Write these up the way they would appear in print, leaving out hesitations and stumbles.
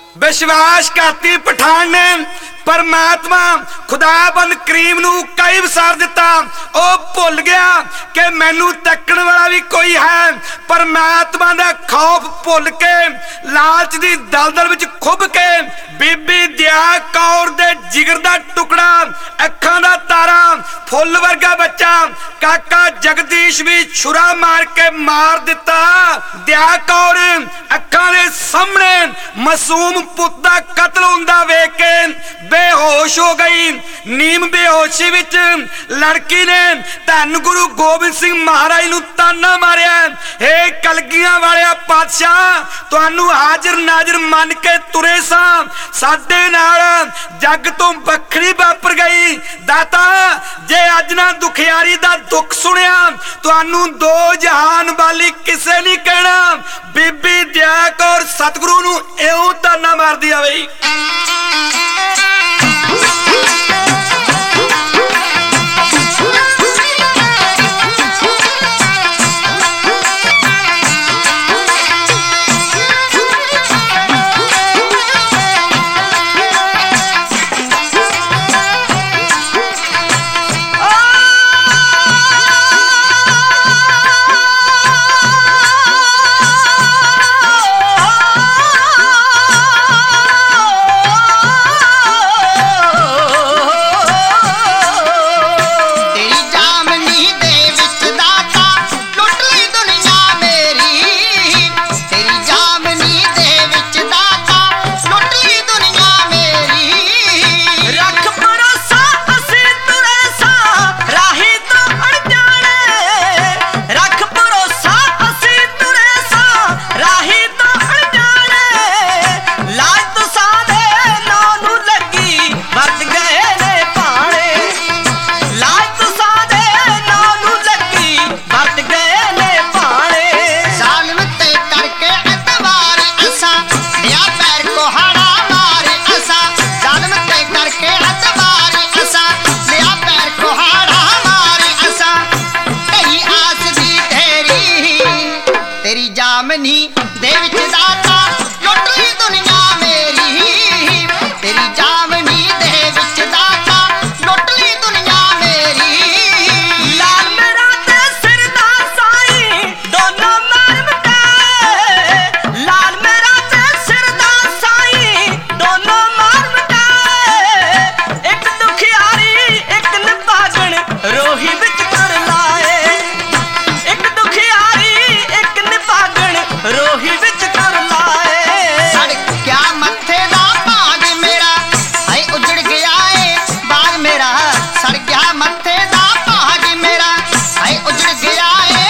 विश्वासघाती पठान ने परमात्मा खुदाबंद करीम नू कई वसार दिता। ओ भुल गया कि मैनू तकण वाला भी कोई है। परमात्मा दा खौफ भुल के लालच दी दलदल विच खुब के बीबी दया कौर दे जिगर दा टुकड़ा, अखां दा तारा, फुल वर्गा बच्चा काका जगदीश भी छुरा मार के मार दिता। दया कौर अखां दे सामने मासूम पुत दा कतल हुंदा वेख के बेहोश हो गई। नीम बेहोशी विच लड़की ने धन गुरु गोबिंद सिंह महाराज नू ताना मारिया, हे कलगियां वाले पातशाह तुहानू हाजिर नाजिर मन के तुरे सा, साडे नाल जग तो बखरी वापर गई। दाता जे अज ना दुखियारी दा दुख सुनिया तुहानू दो जहान वाली किसे नहीं कहना। बीबी दया कौर सतगुरु नू एवं ताना मार दिया बई।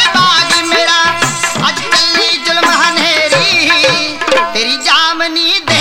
तेरी जामनी